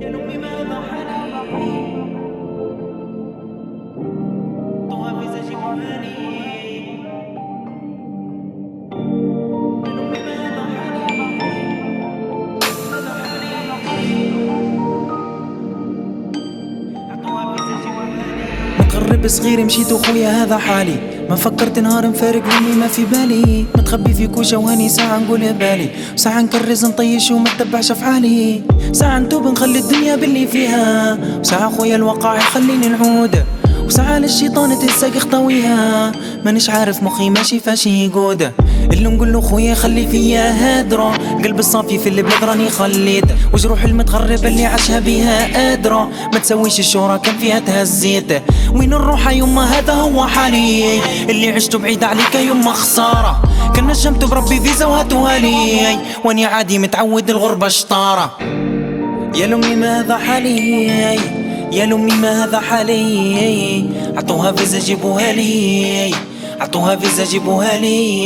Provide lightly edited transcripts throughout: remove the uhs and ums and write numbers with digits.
لأمي ماذا حالي طوافز أجيبها لي لأمي ماذا حالي متغرب صغير مشيت وخويا هذا حالي، ما فكرت نهار نفارق امي ما في بالي، متخبي في كوشه وهاني ساعه نقول يا بالي، وساعه نكرز نطيش وما نتبعش افعالي، ساعه نتوب نخلي الدنيا باللي فيها، وساعه خويا الواقع يخليني نعود، وساعه للشيطان تنساق خطويها، مانيش عارف مخي ماشي فاش يقود، اللي نقول له خويا خلي فيا هادرة، قلب الصافي في البلاد راني خليت، وجروح المتغرب اللي عاشها بيها قادرة، ما تسويش الشورى كان فيها تهزيت، وين نروح يما هذا هو حالي، اللي عشتو بعيد عليك يما خسارة، كان نجمت بربي فيزا وهاتوها لي، واني عادي متعود الغربة شطارة، يا لأمي ماذا حالي، يا لأمي ماذا حالي، عطوها فيزا جيبوها لي، عطوها فيزا جيبوها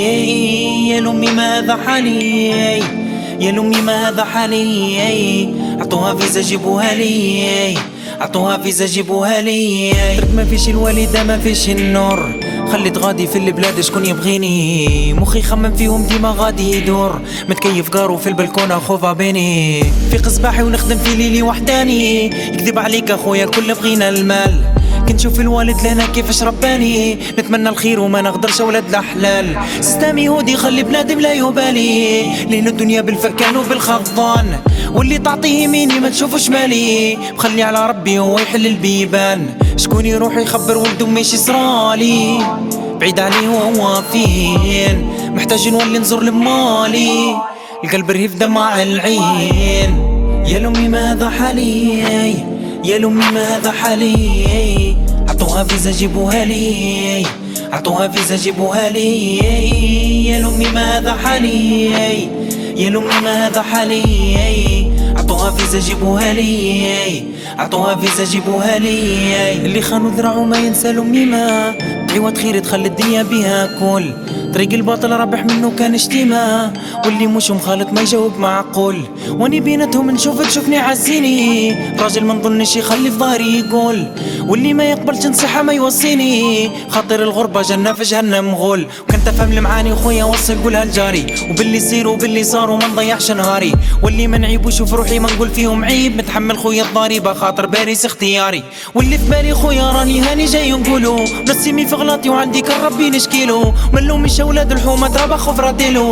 لي، يا لأمي ماذا حالي، يا لأمي ماذا حالي، عطوها فيزا جيبوها لي، عطوها فيزا جيبوها لي، ما فيش الوالدة ما فيش النور، خليت غادي في البلاد شكون يبغيني، مخي خمم فيهم ديما غادي يدور، متكيف قارو في البلكونة خوفا بيني، في قصباحي ونخدم في ليلي وحداني، يكذب عليك اخويا الكل بغينا المال، كنشوف الوالد لهنا كيفاش رباني، نتمنى الخير وما نقدرش ولد الأحلال، سيستم يهودي خلي بنادم لا يبالي، لين الدنيا بالفكان وبالخضان، واللي تعطيه يميني ما تشوفو شمالي، بخلي على ربي هو يحل البيبان، شكون يروح يخبر ولدو ماشي صرالي، بعيد عليه وهو فين، محتاج نولي نزور لمالي، القلب رهيف دمع العين، يا لأمي ماذا حالي، يا لأمي ماذا حالي، عطوها فيزا جيبوها لي، عطوها فيزا جيبوها لي، يا لأمي ماذا حالي، يا لأمي ماذا حالي، عطوها فيزا جيبوها لي، عطوها فيزا جيبوها لي، اللي خانوا ذراعه ما ينسى لأمي ما، عوض خير تخلي الدنيا بها كل، طريق الباطل رابح منه كان اشتماه، واللي مش مخالط ما يجاوب معقول، واني بيناتهم نشوف تشوفني عزيني، راجل ما نظنش يخلي في ظهري يقول، واللي ما يقبلش نصيحة ما يوصيني، خاطر الغربة جنة في جهنم غول، وكنت افهم المعاني خويا وصل قولها لجاري، وباللي يصير وباللي صار وما نضيعش نهاري، واللي ما نعيبوش في روحي ما نقول فيهم عيب، متحمل خويا الضريبة خاطر باريس اختياري، واللي في بالي خويا راني هاني جاي نقولو، نسيمي في غلطي وعندي كان ربي نشكيلو، ملومش اولاد الحومة ضربة خفرة ديلو،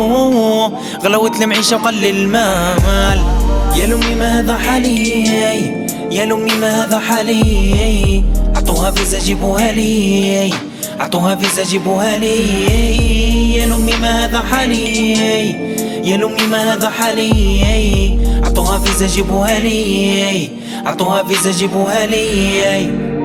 غلوت المعيشة وقل المال، يا لأمي ماذا حالي، يا لأمي ماذا حالي، عطوها فيزا جيبوها لي، عطوها فيزا جيبوها لي، يا لأمي ماذا حالي، يا لأمي ماذا حالي، عطوها فيزا جيبوها لي، عطوها فيزا جيبوها لي.